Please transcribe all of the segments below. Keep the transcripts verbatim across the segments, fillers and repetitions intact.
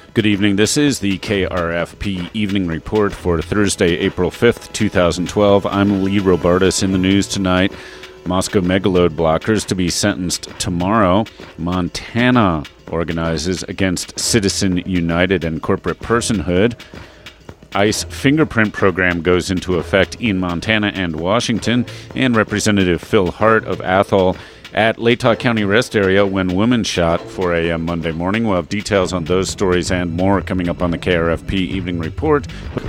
Good evening. This is the K R F P Evening Report for Thursday, April fifth, twenty twelve. I'm Lee Robartis. In the news tonight, Moscow megaload blockers to be sentenced tomorrow. Montana organizes against Citizen United and corporate personhood. ICE fingerprint program goes into effect in Montana and Washington. And Representative Phil Hart of Athol at Latah County Rest Area when woman shot, four a.m. Monday morning. We'll have details on those stories and more coming up on the K R F P Evening Report.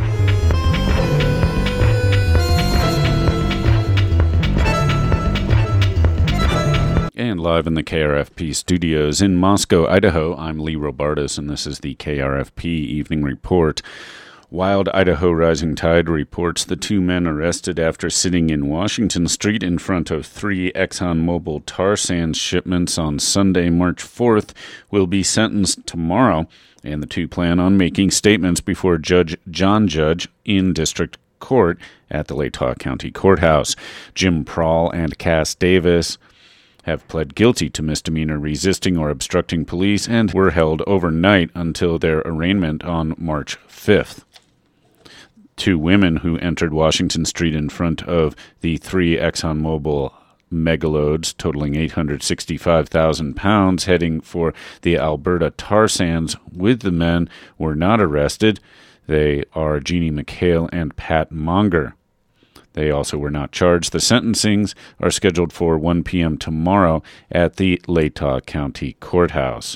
And live in the K R F P studios in Moscow, Idaho, I'm Lee Robartis, and this is the K R F P Evening Report. Wild Idaho Rising Tide reports the two men arrested after sitting in Washington Street in front of three ExxonMobil tar sands shipments on Sunday, March fourth, will be sentenced tomorrow, and the two plan on making statements before Judge John Judge in District Court at the Latah County Courthouse. Jim Prawl and Cass Davis have pled guilty to misdemeanor resisting or obstructing police and were held overnight until their arraignment on March fifth. Two women who entered Washington Street in front of the three ExxonMobil megaloads totaling eight hundred sixty-five thousand pounds heading for the Alberta tar sands with the men were not arrested. They are Jeannie McHale and Pat Monger. They also were not charged. The sentencings are scheduled for one p.m. tomorrow at the Latah County Courthouse.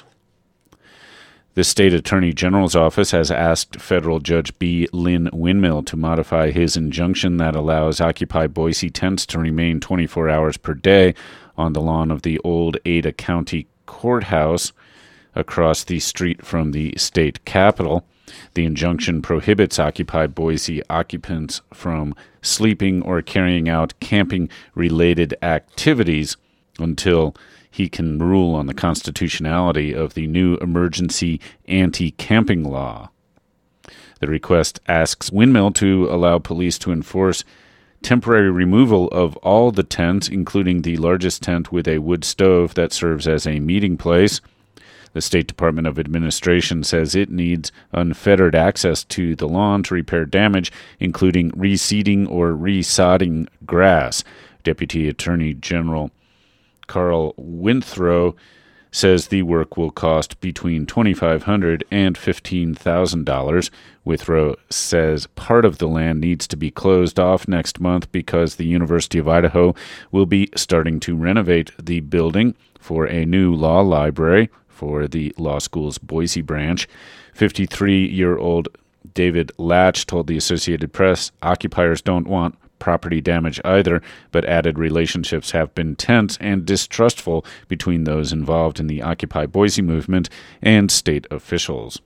The State Attorney General's office has asked Federal Judge B. Lynn Windmill to modify his injunction that allows Occupy Boise tents to remain twenty-four hours per day on the lawn of the old Ada County Courthouse across the street from the state capitol. The injunction prohibits Occupy Boise occupants from sleeping or carrying out camping-related activities until he can rule on the constitutionality of the new emergency anti-camping law. The request asks Windmill to allow police to enforce temporary removal of all the tents, including the largest tent with a wood stove that serves as a meeting place. The State Department of Administration says it needs unfettered access to the lawn to repair damage, including reseeding or resodding grass. Deputy Attorney General Carl Withrow says the work will cost between twenty-five hundred dollars and fifteen thousand dollars. Withrow says part of the land needs to be closed off next month because the University of Idaho will be starting to renovate the building for a new law library for the law school's Boise branch. fifty-three-year-old David Latch told the Associated Press occupiers don't want property damage either, but added relationships have been tense and distrustful between those involved in the Occupy Boise movement and state officials.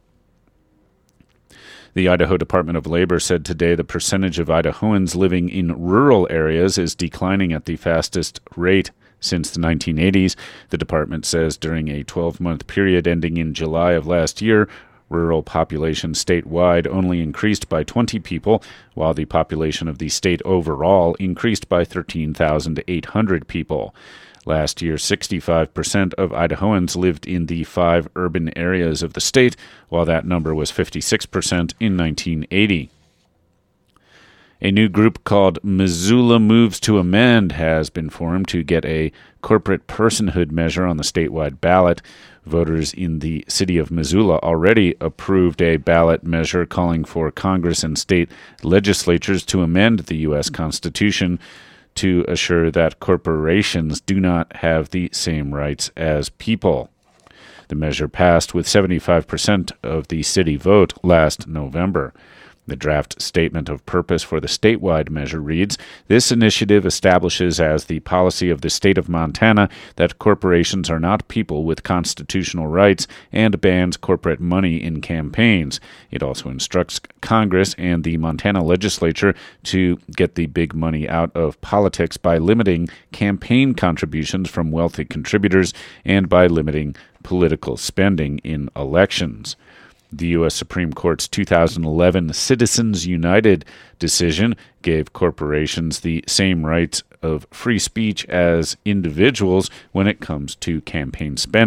The Idaho Department of Labor said today the percentage of Idahoans living in rural areas is declining at the fastest rate since the nineteen eighties. The department says during a twelve-month period ending in July of last year, rural population statewide only increased by twenty people, while the population of the state overall increased by thirteen thousand eight hundred people. Last year, sixty-five percent of Idahoans lived in the five urban areas of the state, while that number was fifty-six percent in nineteen eighty. A new group called Missoula Moves to Amend has been formed to get a corporate personhood measure on the statewide ballot. Voters in the city of Missoula already approved a ballot measure calling for Congress and state legislatures to amend the U S Constitution to assure that corporations do not have the same rights as people. The measure passed with seventy-five percent of the city vote last November. The draft statement of purpose for the statewide measure reads, "This initiative establishes as the policy of the state of Montana that corporations are not people with constitutional rights and bans corporate money in campaigns. It also instructs Congress and the Montana legislature to get the big money out of politics by limiting campaign contributions from wealthy contributors and by limiting political spending in elections." The U S Supreme Court's two thousand eleven Citizens United decision gave corporations the same rights of free speech as individuals when it comes to campaign spending.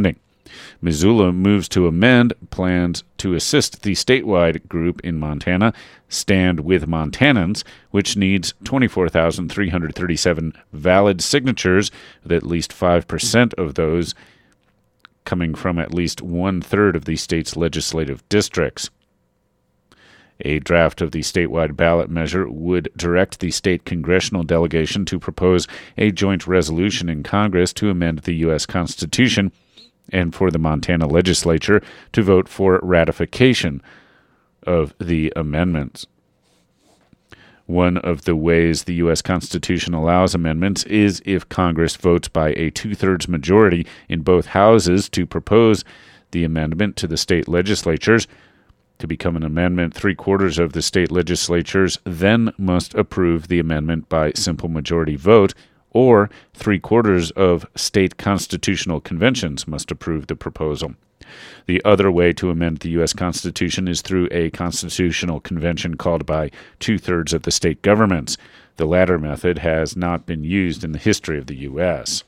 Missoula moves to amend plans to assist the statewide group in Montana, Stand with Montanans, which needs twenty-four thousand three hundred thirty-seven valid signatures, with at least five percent of those coming from at least one-third of the state's legislative districts. A draft of the statewide ballot measure would direct the state congressional delegation to propose a joint resolution in Congress to amend the U S Constitution and for the Montana legislature to vote for ratification of the amendments. One of the ways the U S Constitution allows amendments is if Congress votes by a two-thirds majority in both houses to propose the amendment to the state legislatures. To become an amendment, three-quarters of the state legislatures then must approve the amendment by simple majority vote, or three-quarters of state constitutional conventions must approve the proposal. The other way to amend the U S Constitution is through a constitutional convention called by two-thirds of the state governments. The latter method has not been used in the history of the U S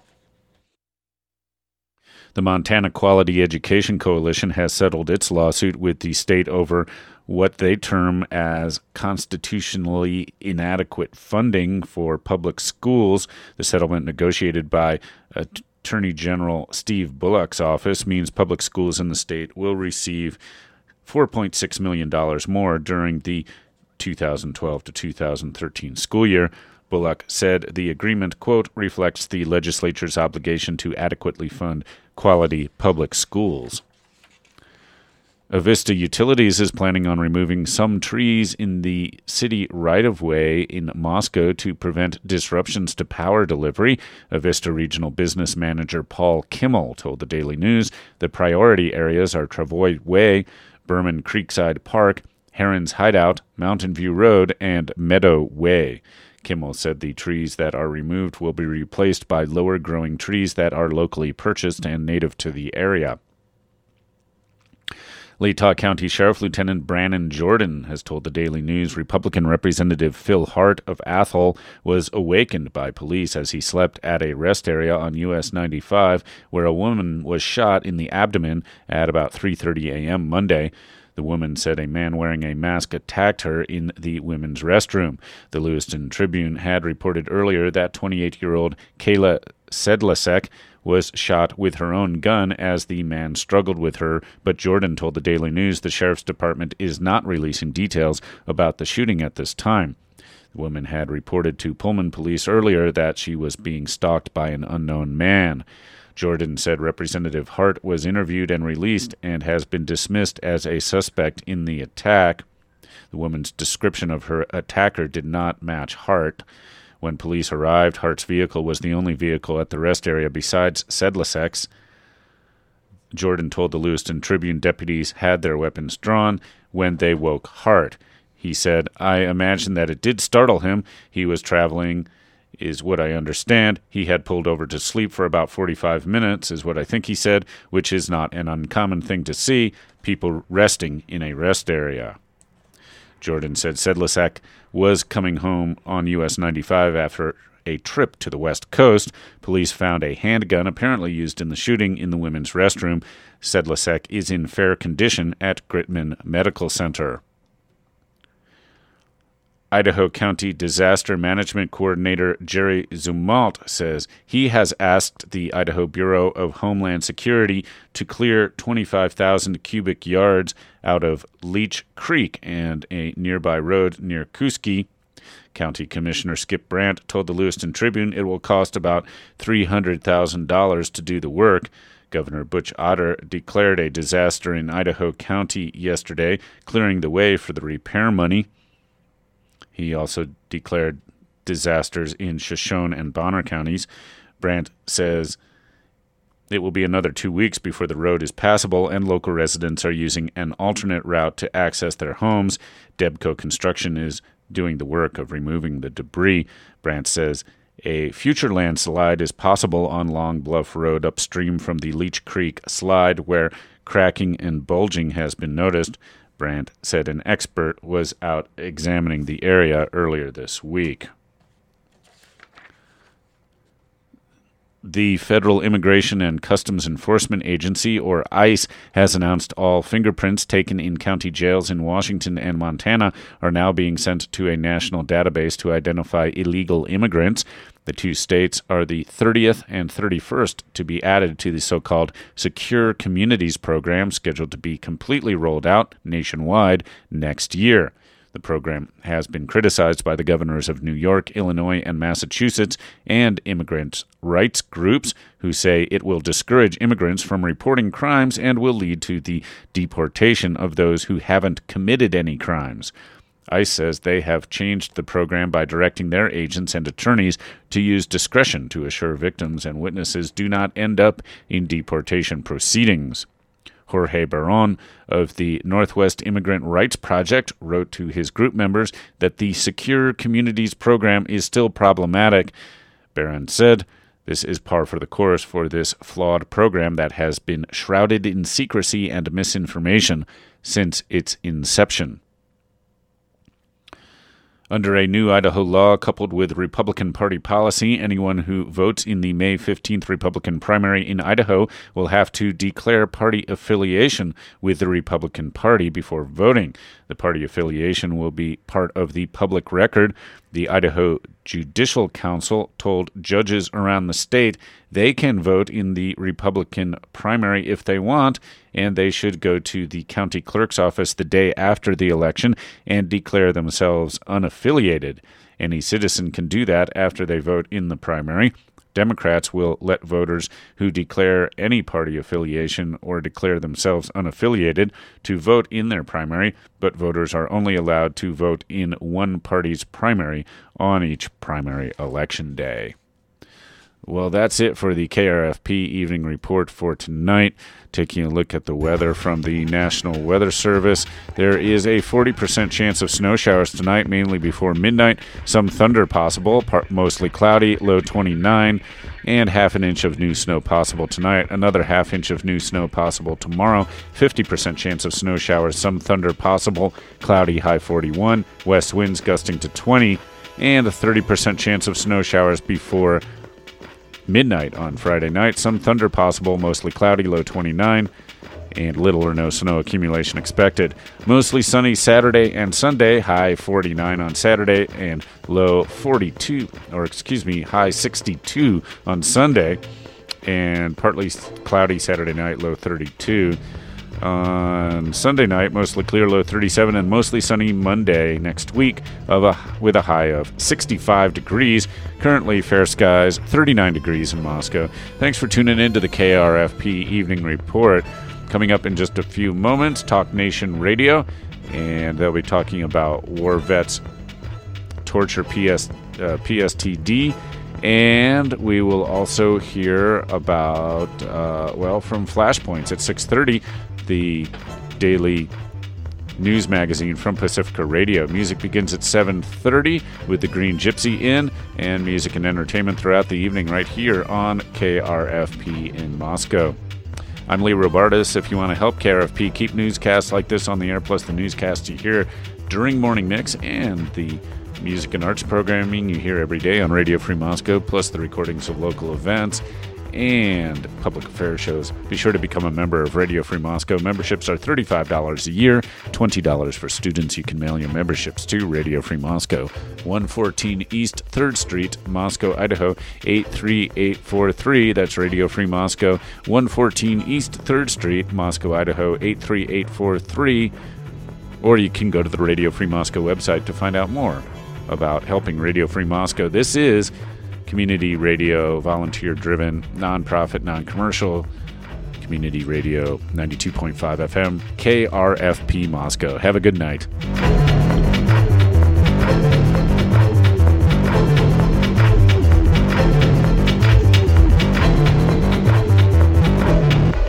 The Montana Quality Education Coalition has settled its lawsuit with the state over what they term as constitutionally inadequate funding for public schools. The settlement, negotiated by Attorney General Steve Bullock's office, means public schools in the state will receive four point six million dollars more during the two thousand twelve to two thousand thirteen school year. Bullock said the agreement, quote, reflects the legislature's obligation to adequately fund quality public schools. Avista Utilities is planning on removing some trees in the city right-of-way in Moscow to prevent disruptions to power delivery. Avista Regional Business Manager Paul Kimmel told the Daily News the priority areas are Travoy Way, Berman Creekside Park, Heron's Hideout, Mountain View Road, and Meadow Way. Kimmel said the trees that are removed will be replaced by lower-growing trees that are locally purchased and native to the area. Latah County Sheriff Lieutenant Brannon Jordan has told the Daily News Republican Representative Phil Hart of Athol was awakened by police as he slept at a rest area on U S ninety-five where a woman was shot in the abdomen at about three thirty a.m. Monday. The woman said a man wearing a mask attacked her in the women's restroom. The Lewiston Tribune had reported earlier that twenty-eight-year-old Kayla Sedlasek was shot with her own gun as the man struggled with her, but Jordan told the Daily News the sheriff's department is not releasing details about the shooting at this time. The woman had reported to Pullman police earlier that she was being stalked by an unknown man. Jordan said Representative Hart was interviewed and released and has been dismissed as a suspect in the attack. The woman's description of her attacker did not match Hart. When police arrived, Hart's vehicle was the only vehicle at the rest area besides Sedlasek's. Jordan told the Lewiston Tribune deputies had their weapons drawn when they woke Hart. He said, I imagine that it did startle him. He was traveling, is what I understand. He had pulled over to sleep for about forty-five minutes, is what I think he said, which is not an uncommon thing to see, people resting in a rest area. Jordan said Sedlasek was coming home on U S ninety-five after a trip to the West Coast. Police found a handgun apparently used in the shooting in the women's restroom. Sedlasek is in fair condition at Gritman Medical Center. Idaho County Disaster Management Coordinator Jerry Zumwalt says he has asked the Idaho Bureau of Homeland Security to clear twenty-five thousand cubic yards out of Leech Creek and a nearby road near Kuski. County Commissioner Skip Brandt told the Lewiston Tribune it will cost about three hundred thousand dollars to do the work. Governor Butch Otter declared a disaster in Idaho County yesterday, clearing the way for the repair money. He also declared disasters in Shoshone and Bonner counties. Brandt says it will be another two weeks before the road is passable, and local residents are using an alternate route to access their homes. Debco Construction is doing the work of removing the debris. Brandt says a future landslide is possible on Long Bluff Road upstream from the Leech Creek slide, where cracking and bulging has been noticed. Brandt said an expert was out examining the area earlier this week. The Federal Immigration and Customs Enforcement Agency, or ICE, has announced all fingerprints taken in county jails in Washington and Montana are now being sent to a national database to identify illegal immigrants. The two states are the thirtieth and thirty-first to be added to the so-called Secure Communities program, scheduled to be completely rolled out nationwide next year. The program has been criticized by the governors of New York, Illinois, and Massachusetts, and immigrant rights groups who say it will discourage immigrants from reporting crimes and will lead to the deportation of those who haven't committed any crimes. ICE says they have changed the program by directing their agents and attorneys to use discretion to assure victims and witnesses do not end up in deportation proceedings. Jorge Barron of the Northwest Immigrant Rights Project wrote to his group members that the Secure Communities program is still problematic. Barron said, "This is par for the course for this flawed program that has been shrouded in secrecy and misinformation since its inception." Under a new Idaho law coupled with Republican Party policy, anyone who votes in the May fifteenth Republican primary in Idaho will have to declare party affiliation with the Republican Party before voting. The party affiliation will be part of the public record. The Idaho Judicial Council told judges around the state they can vote in the Republican primary if they want, and they should go to the county clerk's office the day after the election and declare themselves unaffiliated. Any citizen can do that after they vote in the primary. Democrats will let voters who declare any party affiliation or declare themselves unaffiliated to vote in their primary, but voters are only allowed to vote in one party's primary on each primary election day. Well, that's it for the K R F P Evening Report for tonight. Taking a look at the weather from the National Weather Service, there is a forty percent chance of snow showers tonight, mainly before midnight. Some thunder possible, part mostly cloudy, low twenty-nine, and half an inch of new snow possible tonight. Another half inch of new snow possible tomorrow. fifty percent chance of snow showers, some thunder possible, cloudy, high forty-one, west winds gusting to twenty, and a thirty percent chance of snow showers before midnight on Friday night. Some thunder possible, mostly cloudy, low twenty-nine, and little or no snow accumulation expected. Mostly sunny Saturday and Sunday, high forty-nine on Saturday and low forty-two, or excuse me, high sixty-two on Sunday, and partly cloudy Saturday night, low thirty-two. On Sunday night, mostly clear, low thirty-seven, and mostly sunny Monday next week of a, with a high of sixty-five degrees. Currently, fair skies, thirty-nine degrees in Moscow. Thanks for tuning in to the K R F P Evening Report. Coming up in just a few moments, Talk Nation Radio, and they'll be talking about war vets, torture P S, uh, P S T D, and we will also hear about, uh, well, from Flashpoints at six thirty, the daily news magazine from Pacifica Radio. Music begins at seven thirty with the Green Gypsy in, and music and entertainment throughout the evening right here on K R F P in Moscow. I'm Lee Robartis. If you want to help K R F P keep newscasts like this on the air, plus the newscasts you hear during Morning Mix and the music and arts programming you hear every day on Radio Free Moscow, plus the recordings of local events and public affairs shows, be sure to become a member of Radio Free Moscow. Memberships are thirty-five dollars a year, twenty dollars for students. You can mail your memberships to Radio Free Moscow, one fourteen East third Street, Moscow, Idaho, eight three eight four three. That's Radio Free Moscow, one fourteen East third Street, Moscow, Idaho, eight three eight four three. Or you can go to the Radio Free Moscow website to find out more about helping Radio Free Moscow. This is community radio, volunteer-driven, non-profit, non-commercial, community radio, ninety-two point five F M, K R F P Moscow. Have a good night.